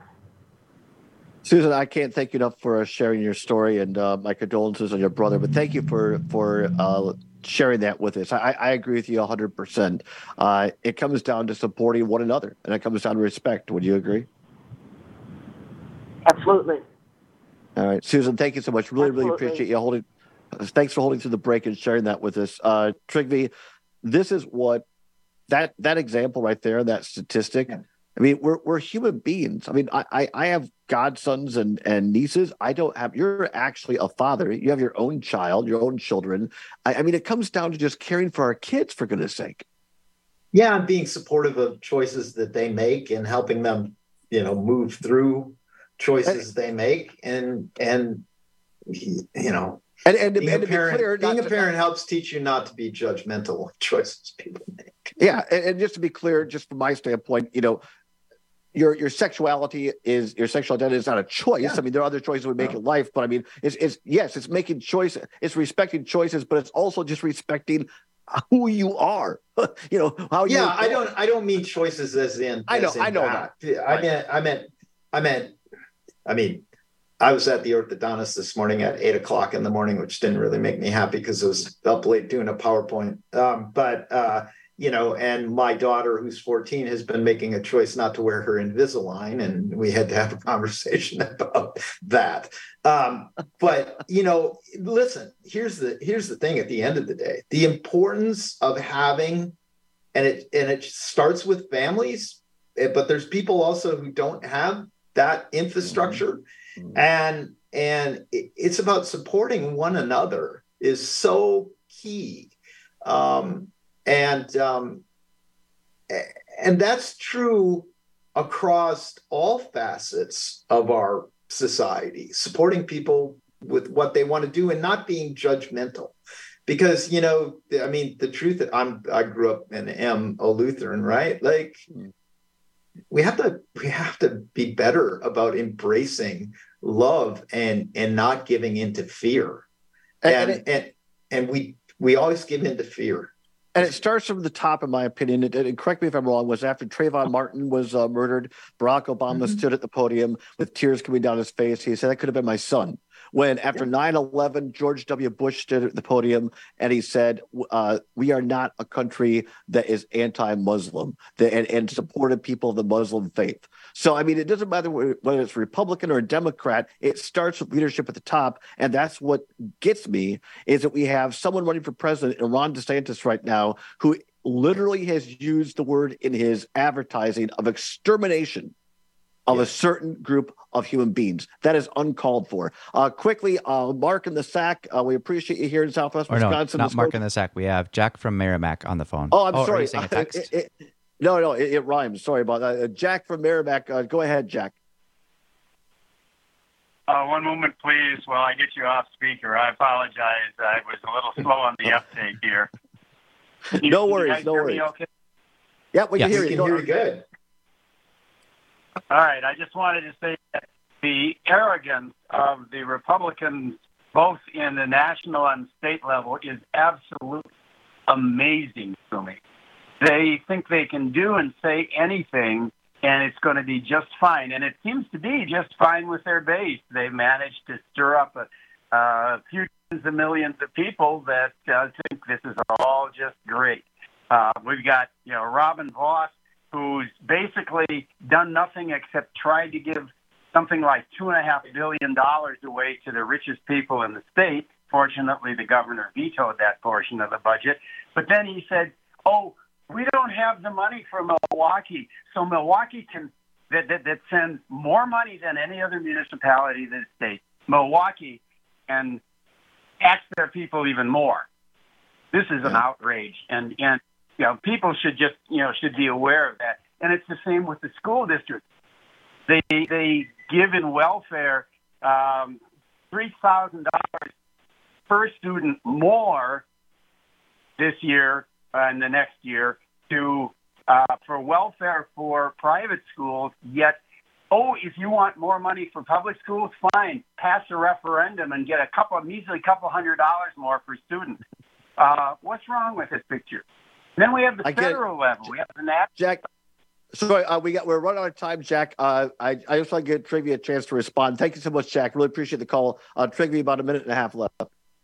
Susan, I can't thank you enough for sharing your story, and uh, my condolences on your brother. But thank you for, for uh, sharing that with us. I, I agree with you one hundred percent. Uh, it comes down to supporting one another, and it comes down to respect. Would you agree? Absolutely. All right, Susan, thank you so much. Really, Absolutely. really appreciate you holding. Thanks for holding through the break and sharing that with us. Uh, Trygve, this is what that that example right there, that statistic. Yeah. I mean, we're we're human beings. I mean, I I, I have godsons and, and nieces. I don't have. You're actually a father. You have your own child, your own children. I, I mean, it comes down to just caring for our kids, for goodness sake. Yeah, and being supportive of choices that they make and helping them, you know, move through choices and, they make, and and you know, and and, being and a parent, clear, being a parent to, helps teach you not to be judgmental of choices people make. Yeah, and, and just to be clear, just from my standpoint, you know. Your your sexuality is your sexual identity is not a choice. Yeah. I mean, there are other choices we make no. in life, but I mean, it's, it's yes, it's making choices, it's respecting choices, but it's also just respecting who you are. you know how you. Yeah, I don't I don't mean choices as in. I know in I know that. that. I right. meant I meant I meant I mean. I was at the orthodontist this morning at eight o'clock in the morning, which didn't really make me happy because I was up late doing a PowerPoint. Um, but uh, you know, and my daughter, who's fourteen, has been making a choice not to wear her Invisalign, and we had to have a conversation about that. Um, but you know, listen, here's the here's the thing. At the end of the day, the importance of having, and it and it starts with families, but there's people also who don't have that infrastructure, mm-hmm. and and it, it's about supporting one another is so key. Um, And um, and that's true across all facets of our society, supporting people with what they want to do and not being judgmental. Because, you know, I mean, the truth that I'm I grew up and am a Lutheran, right? Like we have to we have to be better about embracing love and and not giving into fear. And and and, and, and we we always give into fear. And it starts from the top, in my opinion. And, and correct me if I'm wrong. Was after Trayvon Martin was uh, murdered, Barack Obama mm-hmm. stood at the podium with tears coming down his face. He said, "That could have been my son." when after nine eleven, George W. Bush stood at the podium and he said, uh, we are not a country that is anti-Muslim that, and, and supported people of the Muslim faith. So, I mean, it doesn't matter whether it's Republican or a Democrat. It starts with leadership at the top. And that's what gets me is that we have someone running for president, Ron DeSantis right now, who literally has used the word in his advertising of extermination of yeah. a certain group of human beings. That is uncalled for. Uh, quickly, uh, Mark in the Sack, uh, we appreciate you here in Southwest or Wisconsin. No, not Mark in the Sack. We have Jack from Merrimack on the phone. Oh, I'm oh, sorry. Are you saying text? Uh, it, it, no, no, it, it rhymes. Sorry about that. Uh, Jack from Merrimack, uh, go ahead, Jack. Uh, one moment, please, while I get you off speaker. I apologize. I was a little slow on the uptake here. You, no worries, no hear worries. Me okay? Yeah, we yes. can hear we you. Can hear you good. All right. I just wanted to say that the arrogance of the Republicans, both in the national and state level, is absolutely amazing to me. They think they can do and say anything, and it's going to be just fine. And it seems to be just fine with their base. They've managed to stir up a, a few tens of millions of people that uh, think this is all just great. Uh, we've got, you know, Robin Vos, who's basically done nothing except tried to give something like two and a half billion dollars away to the richest people in the state. Fortunately, the governor vetoed that portion of the budget. But then he said, oh, we don't have the money for Milwaukee. So Milwaukee can, that, that, that sends more money than any other municipality in the state. Milwaukee can tax their people even more. This is an outrage. And, and, you know, people should just, you know, should be aware of that. And it's the same with the school districts. They, they give in welfare um, three thousand dollars per student more this year and the next year to uh, for welfare for private schools, yet, oh, if you want more money for public schools, fine, pass a referendum and get a couple, measly couple hundred dollars more per student. Uh, what's wrong with this picture? Then we have the I federal get, level. We have the national. Jack, sorry, uh, we got we're running out of time, Jack. Uh, I I just want to give Trivia a chance to respond. Thank you so much, Jack. Really appreciate the call. Uh, Trivia, about a minute and a half left.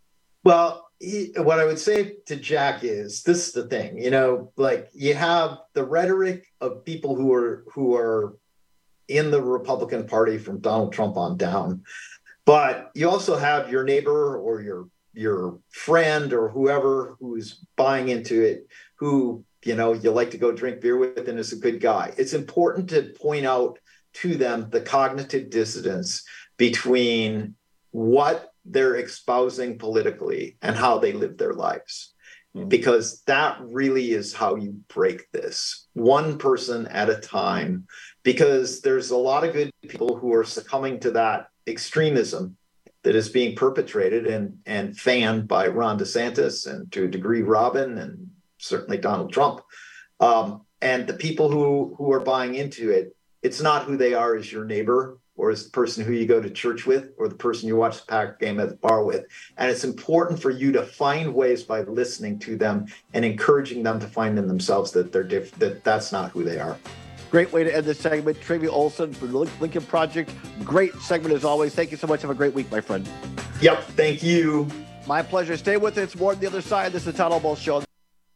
Well, he, what I would say to Jack is this is the thing, you know, like you have the rhetoric of people who are who are in the Republican Party from Donald Trump on down, but you also have your neighbor or your your friend or whoever who's buying into it, who, you know, you like to go drink beer with and is a good guy. It's important to point out to them the cognitive dissonance between what they're espousing politically and how they live their lives. Mm-hmm. Because that really is how you break this, one person at a time, because there's a lot of good people who are succumbing to that extremism that is being perpetrated and, and fanned by Ron DeSantis and to a degree Robin and certainly Donald Trump. Um, and the people who, who are buying into it, it's not who they are as your neighbor or as the person who you go to church with or the person you watch the Packer game at the bar with. And it's important for you to find ways by listening to them and encouraging them to find in themselves that they're diff- that that's not who they are. Great way to end this segment. Trivia Olson for the Lincoln Project. Great segment as always. Thank you so much. Have a great week, my friend. Yep. Thank you. My pleasure. Stay with us. More on the other side. This is the Town Hall Ball Show.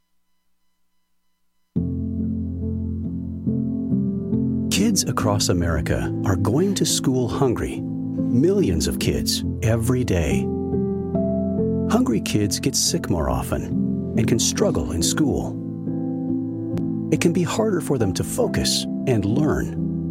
Kids across America are going to school hungry. Millions of kids every day. Hungry kids get sick more often and can struggle in school. It can be harder for them to focus and learn.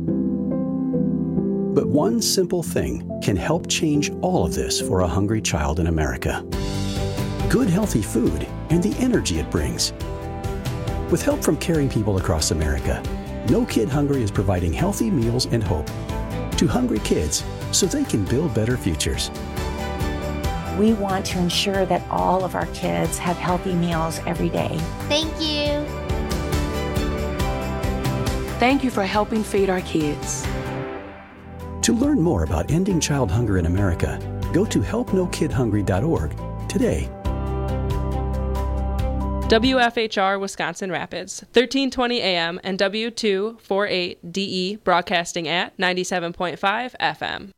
But one simple thing can help change all of this for a hungry child in America. Good, healthy food and the energy it brings. With help from caring people across America, No Kid Hungry is providing healthy meals and hope to hungry kids so they can build better futures. We want to ensure that all of our kids have healthy meals every day. Thank you. Thank you for helping feed our kids. To learn more about ending child hunger in America, go to help no kid hungry dot org today. W F H R Wisconsin Rapids, thirteen twenty A M and W two forty-eight D E broadcasting at ninety-seven point five F M.